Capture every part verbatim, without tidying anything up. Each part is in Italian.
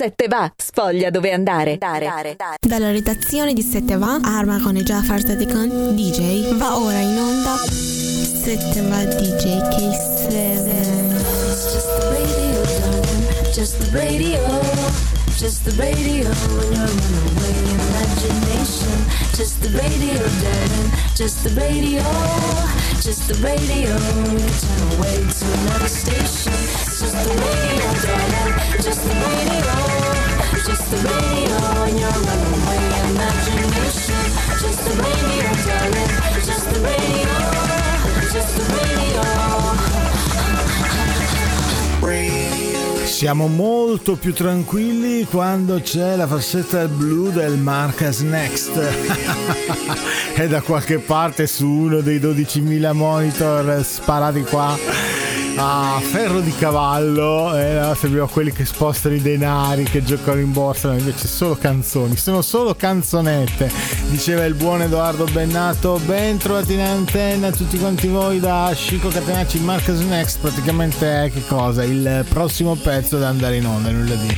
Sette va, sfoglia dove andare. Dalla redazione di Sette va, Arma con e Jafar Sadikan D J, va ora in onda Sette va D J K sette. Just the radio, just the radio, when you're runaway imagination. Just the radio, darling, just the radio, just the radio, turn away to another station. Just the radio, darling, just the radio, just the radio, when you're runaway imagination. Just the radio, darling, just the radio, just the radio. Siamo molto più tranquilli quando c'è la faccetta blu del Marcus Next. È da qualche parte su uno dei dodicimila monitor sparati qua a ferro di cavallo. Eh, serviva quelli che spostano i denari, che giocano in borsa. No, invece solo canzoni, sono solo canzonette, diceva il buon Edoardo Bennato. Ben trovati in antenna a tutti quanti voi da Chico Catenacci. Marcus Next praticamente è che cosa? Il prossimo pezzo da andare in onda, nulla di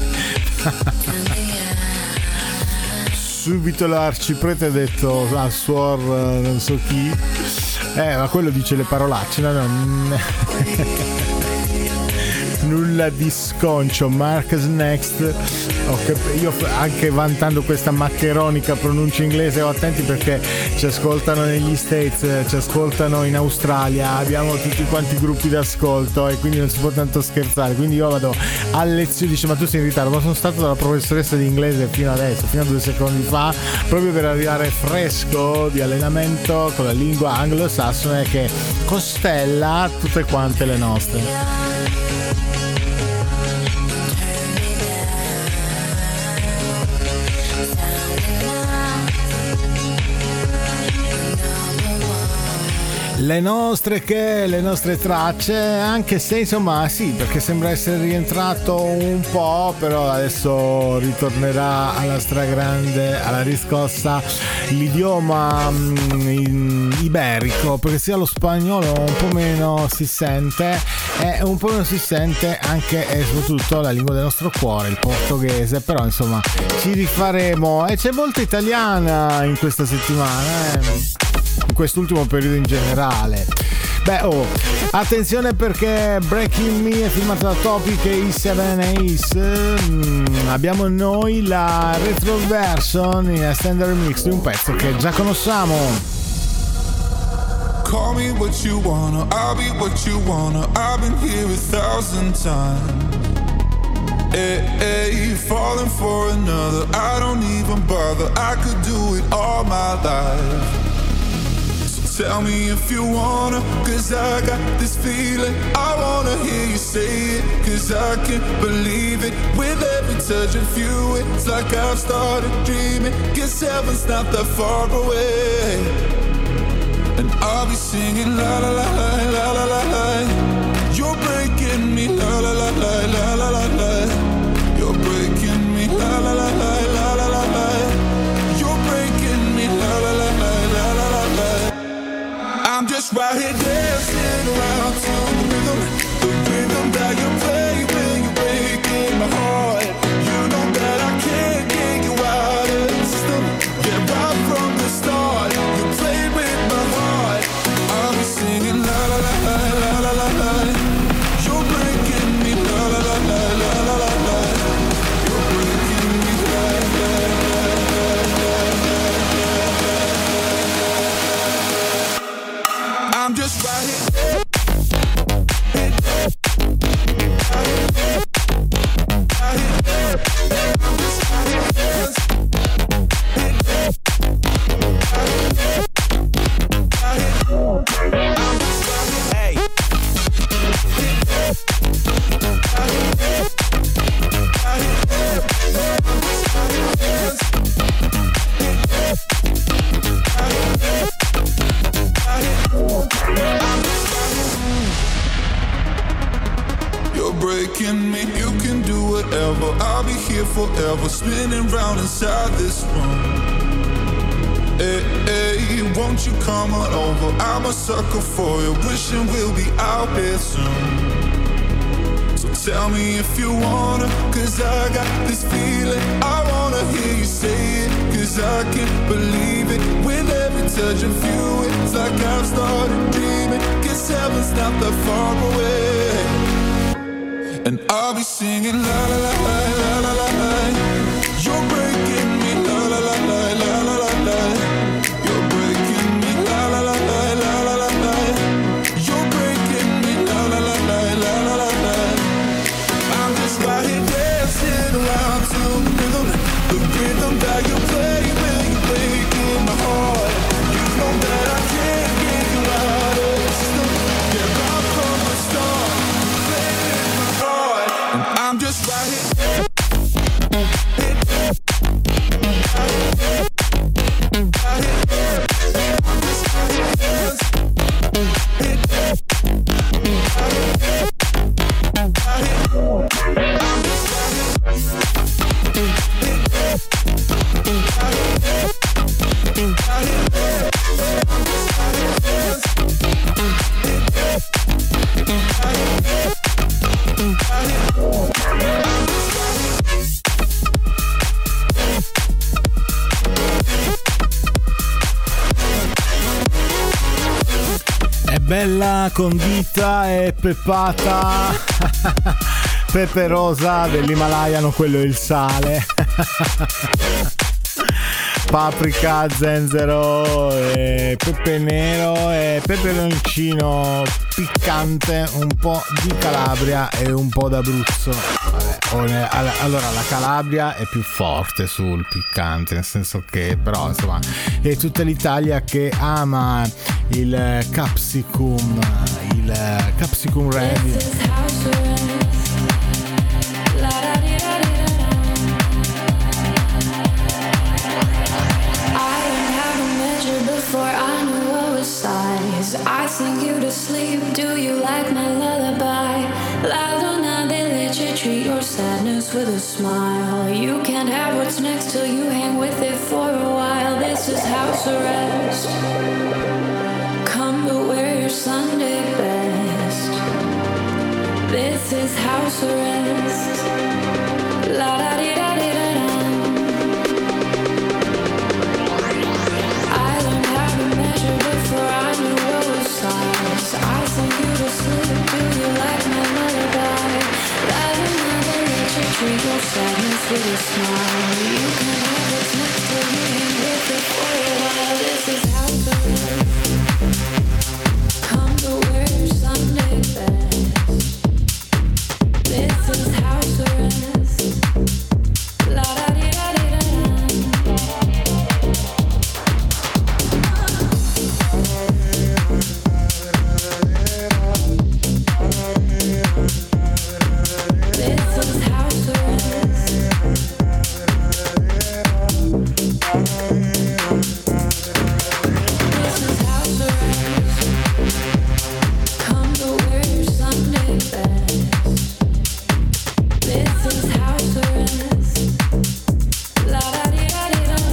subito l'arciprete ha detto al suor non so chi, eh ma quello dice le parolacce, no no nulla di sconcio. Marcus Next, okay, io anche vantando questa maccheronica pronuncia inglese, ho attenti perché ci ascoltano negli States, ci ascoltano in Australia, abbiamo tutti quanti gruppi d'ascolto e quindi non si può tanto scherzare, quindi io vado a lezione. Dice ma tu sei in ritardo, ma sono stato dalla professoressa di inglese fino adesso, fino a due secondi fa, proprio per arrivare fresco di allenamento con la lingua anglosassone che costella tutte quante le nostre. Le nostre che le nostre tracce, anche se insomma sì, perché sembra essere rientrato un po', però adesso ritornerà alla stragrande, alla riscossa l'idioma mm, iberico, perché sia lo spagnolo un po' meno si sente e un po' meno si sente anche e soprattutto la lingua del nostro cuore, il portoghese, però insomma ci rifaremo e c'è molta italiana in questa settimana, eh. in quest'ultimo periodo in generale. Beh, oh, attenzione perché Breaking Me è firmato da Topic e i Seven Ace. Mm, abbiamo noi la retro version in standard remix di un pezzo che già conosciamo. Call me what you wanna, I'll be what you wanna. I've been here a thousand times. Hey, hey, falling for another, I don't even bother. I could do it all my life. Tell me if you wanna, cause I got this feeling. I wanna hear you say it, cause I can't believe it. With every touch of you, it's like I've started dreaming. Guess heaven's not that far away. And I'll be singing la la la la la la la la. You're breaking me la la la la la la la la. You're breaking me la la la la la la la la. You're breaking me la la la la la la la la. I'm just right here dancing around to the rhythm, the rhythm that you play when you're breaking my heart. You know that I can't get you out of the system. Yeah, right from the start, you played with my heart. I'm singing la la la la la la la la. You're breaking me la la la la la la la la. You're breaking me la la la la la la. I'm just right here. Breaking me, you can do whatever. I'll be here forever, spinning round inside this room. Hey, hey, won't you come on over? I'm a sucker for you, wishing we'll be out here soon. So tell me if you wanna, cause I got this feeling. I wanna hear you say it, cause I can't believe it. With every touch of you, it's like I've started dreaming. Cause heaven's not that far away. And I'll be singing la la la la la la la la. You're breaking me la la la la la la la la. You're breaking me la la la la la la la la. You're breaking me la la la la la la la la. I'm just right here dancing around to the rhythm, the rhythm that you play when you break in my heart. You know that I can't get you out of the system. Yeah, right from the start, playing in my heart, and I'm just right here. Bella, condita e peppata, pepe rosa dell'Himalaya, no, quello è il sale. Paprika, zenzero, e pepe nero e peperoncino piccante, un po' di Calabria e un po' d'Abruzzo. Vabbè, allora la Calabria è più forte sul piccante, nel senso che però insomma è tutta l'Italia che ama il capsicum, il capsicum red. I sing you to sleep, do you like my lullaby? La luna, they let you treat your sadness with a smile. You can't have what's next till you hang with it for a while. This is house arrest. Come but wear your Sunday best. This is house arrest. La da di da di da da. I learned how to measure before I knew what was size. I sing you to sleep, do you like my lullaby? Light another, let you treat your sadness with a smile. You can have what's next to you, hang with it for a while. This is house arrest. Come to wear your Sunday best. This is house arrest. La da di da di da da. This is house arrest. This is house arrest. Come to wear your Sunday best. This is house arrest. La da di da di da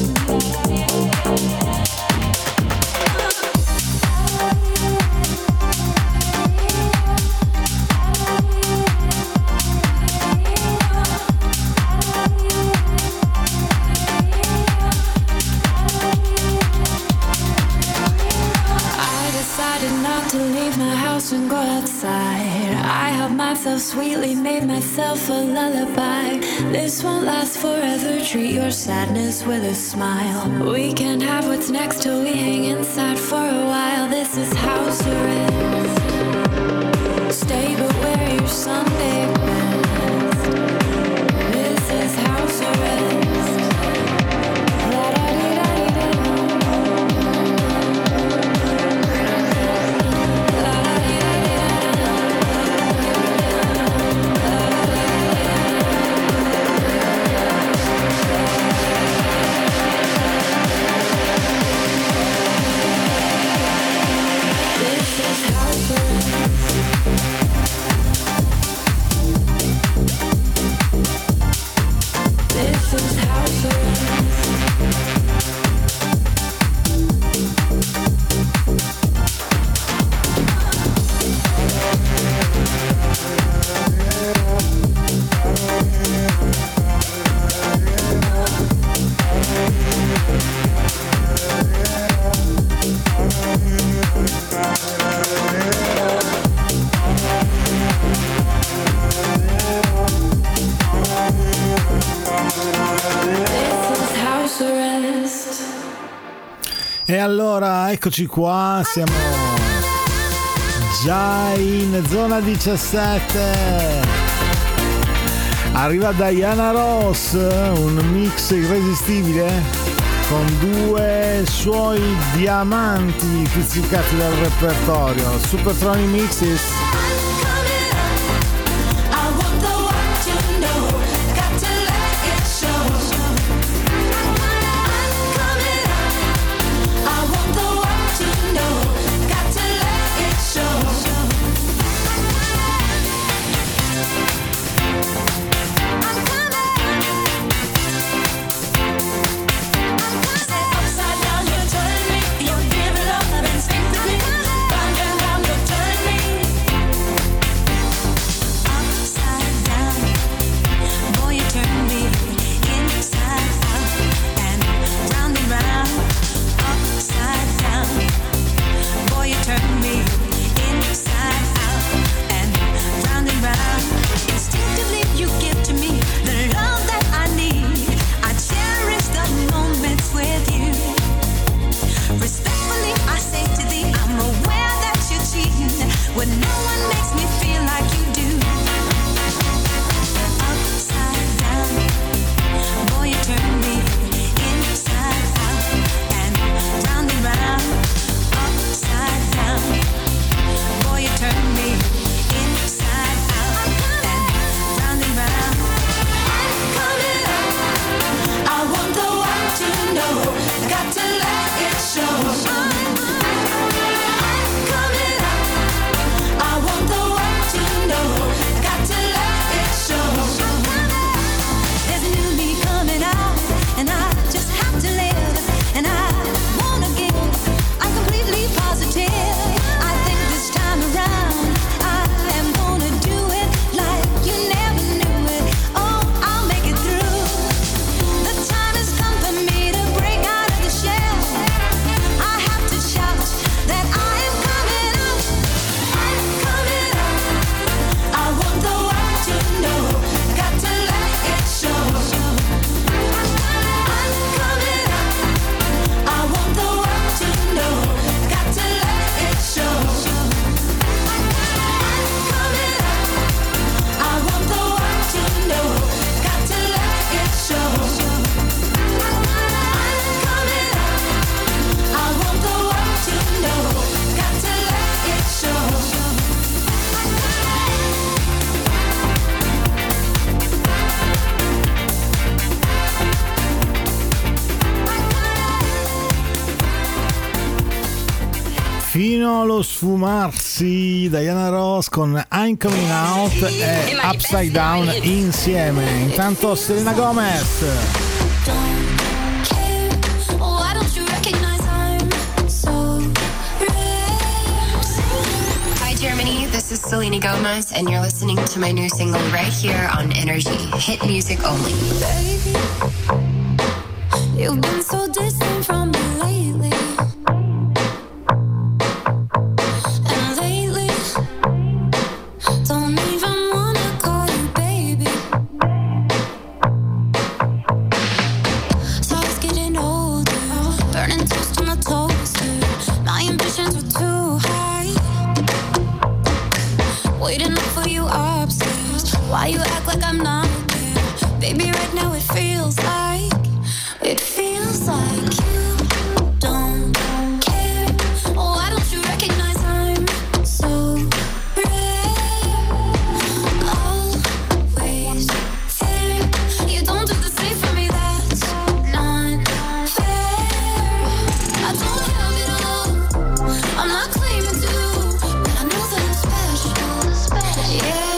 I decided not to leave my house and go outside. I helped myself sweetly, made myself a lullaby. This won't last forever, treat your sadness with a smile. We can't have what's next till we hang inside for a while. This is house arrest. Stay but wear your Sunday best. This is house arrest. La da di da di da da. La da di da di da da. This is house arrest. E allora eccoci qua, siamo già in zona diciassette. Arriva Diana Ross, un mix irresistibile con due suoi diamanti pizzicati dal repertorio, Supertronic Mixes. Fino allo sfumarsi, Diana Ross con I'm Coming Out e Upside Down insieme. Intanto Selena Gomez. Hi Germany, this is Selena Gomez and you're listening to my new single right here on Energy, hit music only. Baby, you've been so distant from me lately. Why you act like I'm not there? Baby, right now it feels like, it feels like you don't care. Why don't you recognize I'm so rare? Always there. You don't do the same for me, that's not fair. I don't have it all, I'm not claiming to, but I know that I'm special, yeah.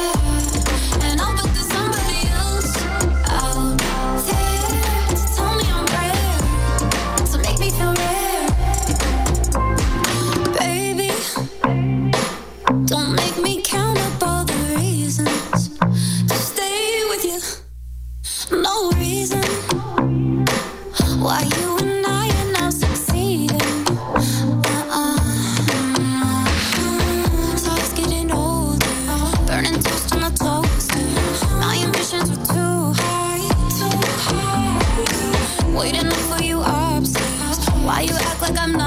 Waiting for you upstairs. Why you act like I'm not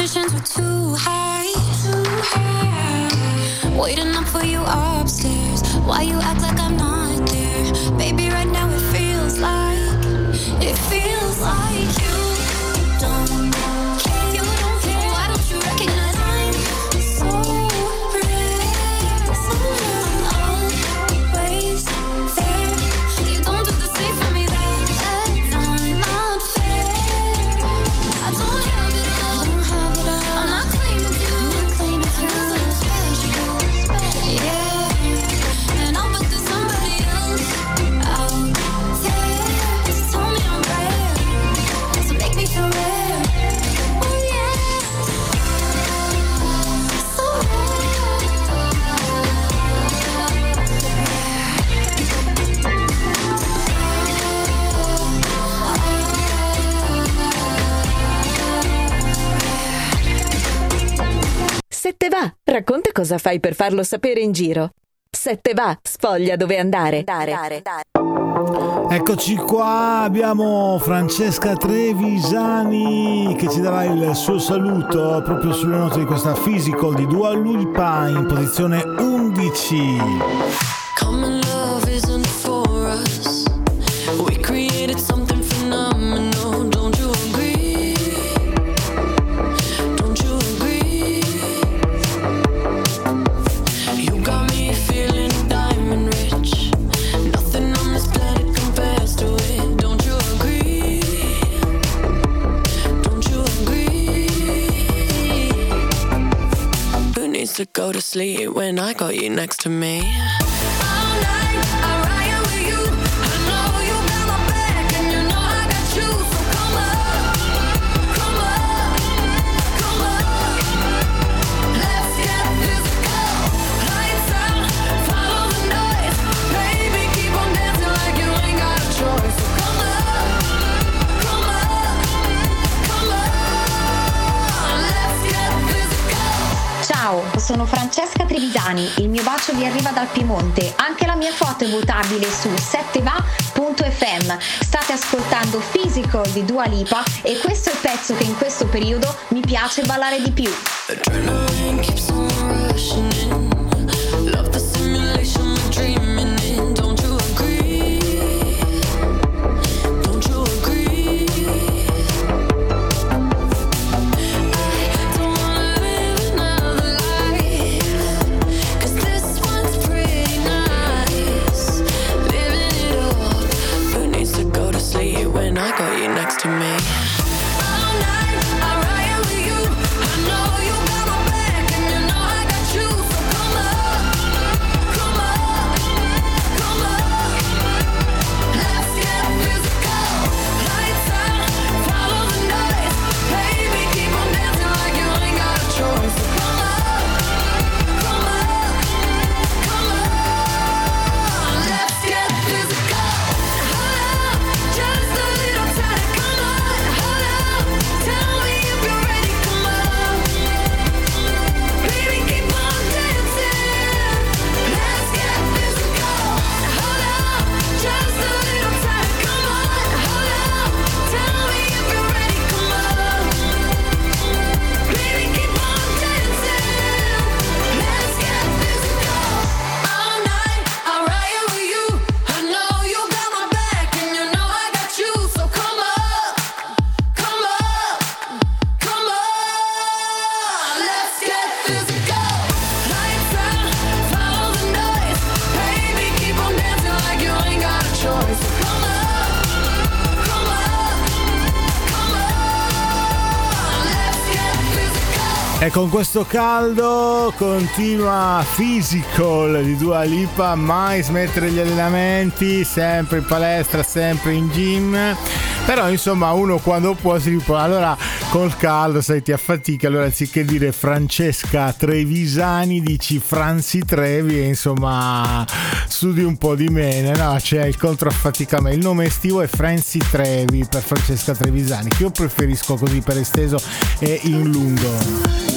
Expectations were too high, too high. Waiting up for you upstairs. Why you act like I'm not there? Baby, right now it feels like, it feels like you don't care. You don't care. Why don't you recognize I'm so real? I'm always there. You don't do the same for me. That's not fair. I don't have it all. I'm not claiming you. I'm special. Yeah. And I'll bet there's somebody else out there. Just tell me I'm rare. So make me feel rare. Oh yeah. So Se te va, racconta cosa fai per farlo sapere in giro. Se te va, sfoglia dove andare. Dare, dare, dare. Eccoci qua, abbiamo Francesca Trevisani che ci darà il suo saluto proprio sulle note di questa Physical di Dua Lipa in posizione undici. Common love isn't for us. We created something phenomenal. Don't you agree? Don't you agree? You got me feeling diamond rich. Nothing on this planet compares to it. Don't you agree? Don't you agree? Who needs to go to sleep when I got you next to me? Ciao, sono Francesca Trevisani, il mio bacio vi arriva dal Piemonte, anche la mia foto è votabile su sette va punto effe emme. State ascoltando Physical di Dua Lipa e questo è il pezzo che in questo periodo mi piace ballare di più. Adrenaline keeps on rushing in. Love the simulation we're dreaming in. Don't you agree? Don't you agree? I don't wanna live another life, 'cause this one's pretty nice. Living it up. Who needs to go to sleep when I got you next to me? E con questo caldo continua Physical di Dua Lipa, mai smettere gli allenamenti, sempre in palestra, sempre in gym. Però insomma uno quando può si ripone. Allora col caldo sai ti affatica, allora anziché dire Francesca Trevisani dici Franzi Trevi e insomma studi un po' di meno, no? C'è il controaffaticamento. Il nome estivo è Franzi Trevi per Francesca Trevisani, che io preferisco così per esteso e in lungo.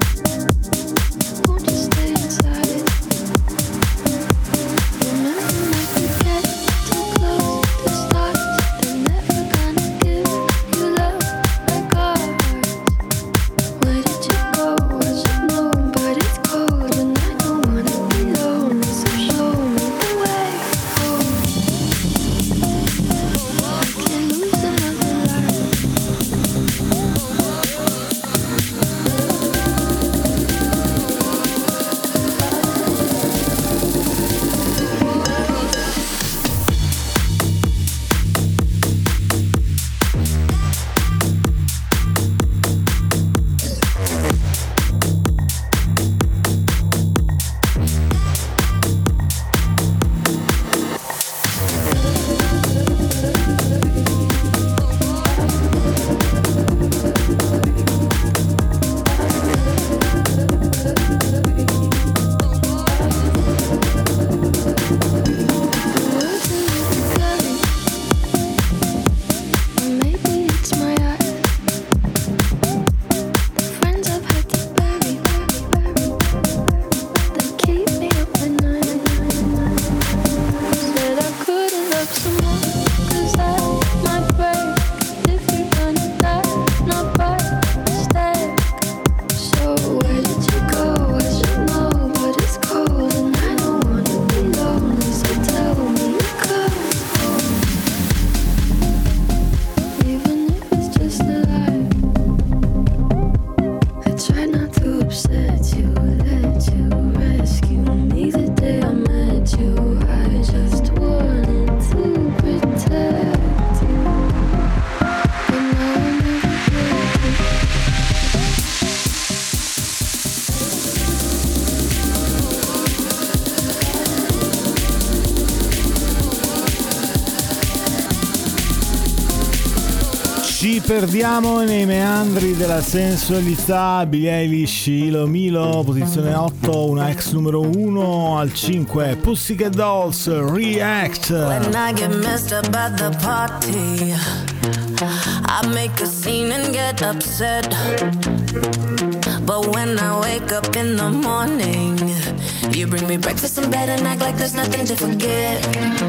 Remember perdiamo nei meandri della sensualità. Billie Eilish, Ilo Milo, posizione otto, una ex numero uno al cinque. Pussycat Dolls, React. When I get messed up at the party, I make a scene and get upset. But when I wake up in the morning, you bring me breakfast in bed and act like there's nothing to forget.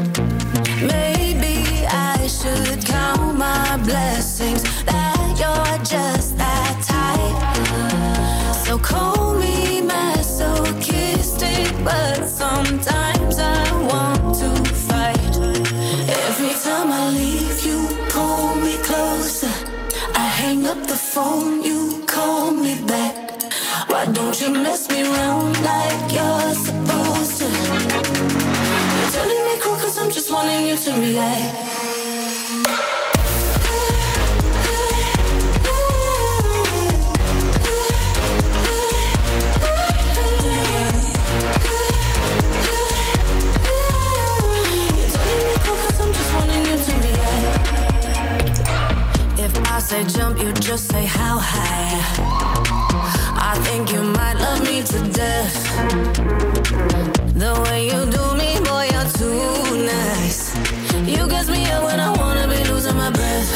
Maybe I should count my blessings that you're just that type. So call me masochistic, but sometimes I want to fight. Every time I leave, you pull me closer. I hang up the phone, you call me back. Why don't you mess me around like you're supposed to? You're telling me cool cause I'm just wanting you to react. I say jump, you just say how high. I think you might love me to death. The way you do me, boy, you're too nice. You get me up when I wanna be losing my breath.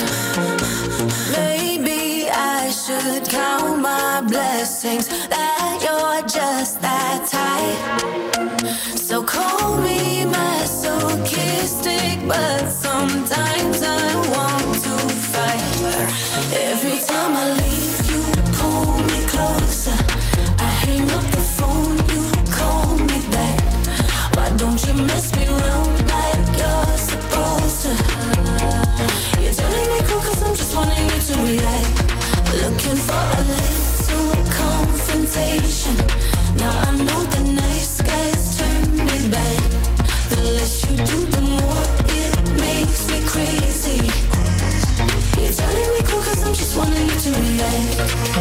Maybe I should count my blessings that you're just that type. So call me masochistic, but sometimes I want to fight. Every time I leave, you pull me closer. I hang up the phone, you call me back. Why don't you mess me around like you're supposed to? You're telling me cool cause I'm just wanting you to react. Looking for a little confrontation. Now I know the nice guys turn me back. The less you do, the more it makes me crazy. You're telling me cool cause I'm just wanting you to react.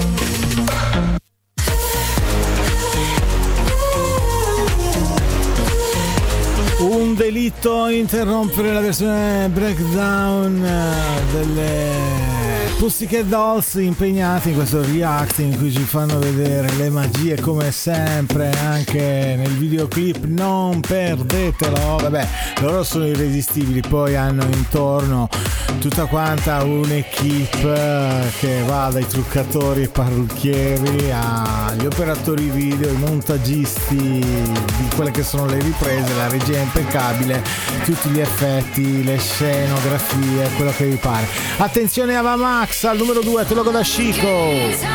Un delitto interrompere la versione breakdown delle Pussycat Dolls impegnati in questo react in cui ci fanno vedere le magie come sempre anche nel videoclip, non perdetelo. Vabbè, loro sono irresistibili, poi hanno intorno tutta quanta un'equipe che va dai truccatori e parrucchieri agli operatori video, i montaggisti di quelle che sono le riprese, la regia impeccabile, tutti gli effetti, le scenografie, quello che vi pare. Attenzione Ava Max al numero due, te lo goda Chico.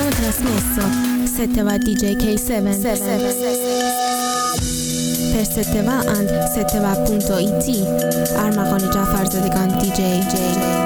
trasmesso sette va D J K sette per sette va and sette va punto it Arma con Jafar Zadigan D J